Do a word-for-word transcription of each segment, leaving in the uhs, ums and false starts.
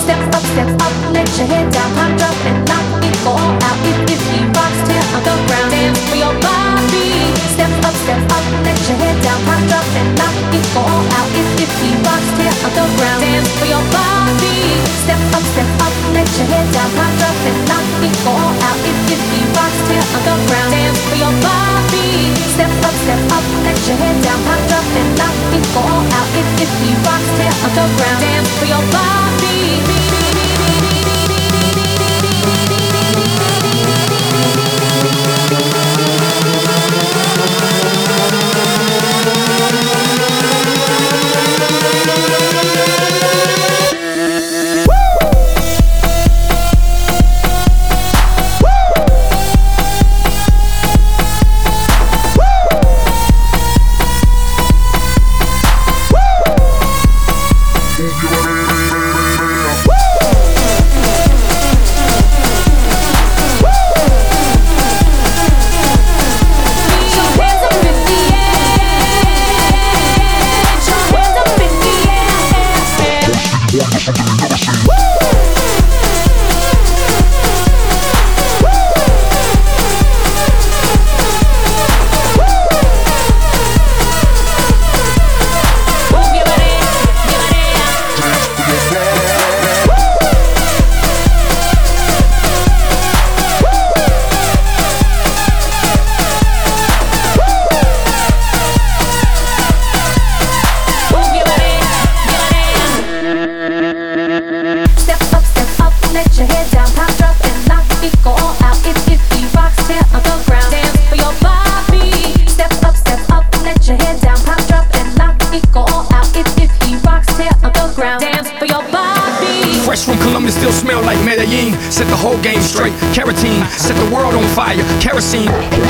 Step up, step up, let your head down, pop, drop, and knock it all out. If, if he rocks, tear underground, dance for your Bobby. Step up, step up, let your head down, pop, drop, and knock it all out. If, if he rocks, tear underground, dance for your Bobby. Step up, step up, let your head down, pop, drop, and knock it all out. If, if he rocks, tear underground, dance for your Bobby. Step up, step up, let your head down, pop, drop, and knock it all out. If, if he rocks, tear underground, dance for your Bobby. Still smell like Medellin. Set the whole game straight. Carotene. Set the world on fire. Kerosene.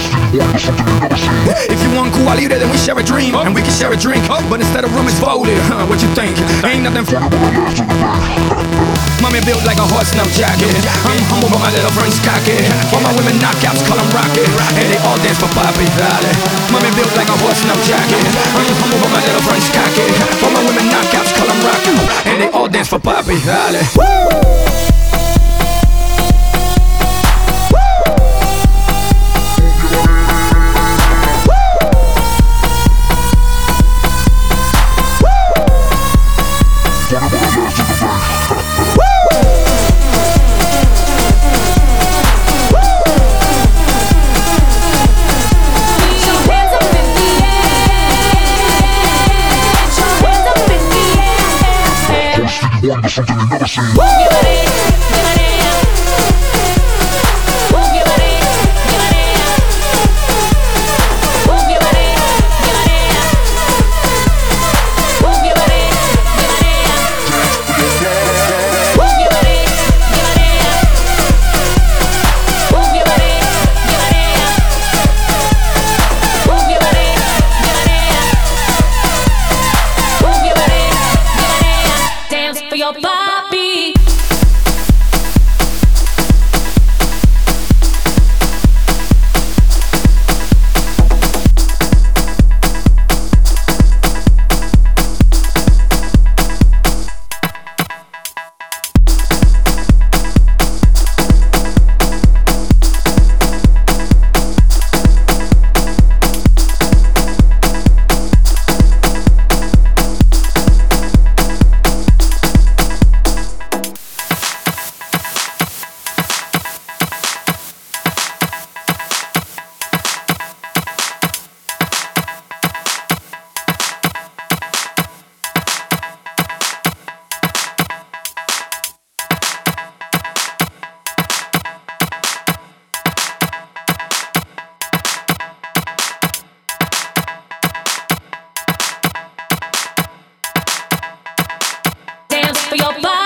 If you want Cuba Libre, then we share a dream. And we can share a drink. But instead of rum, it's voted. Huh, what you think? Ain't nothing for Mommy built like a horse snuff jacket. I'm humble but my little friend's cocky. All my women knockouts call them rocket. And they all dance for Papi, dale. Mommy built like a horse snuff jacket. I'm humble but my little friend's cocky. All my women knockouts call them rocket. And they all dance for Papi, dale. Something you've never seen. Your Bobby. For your body.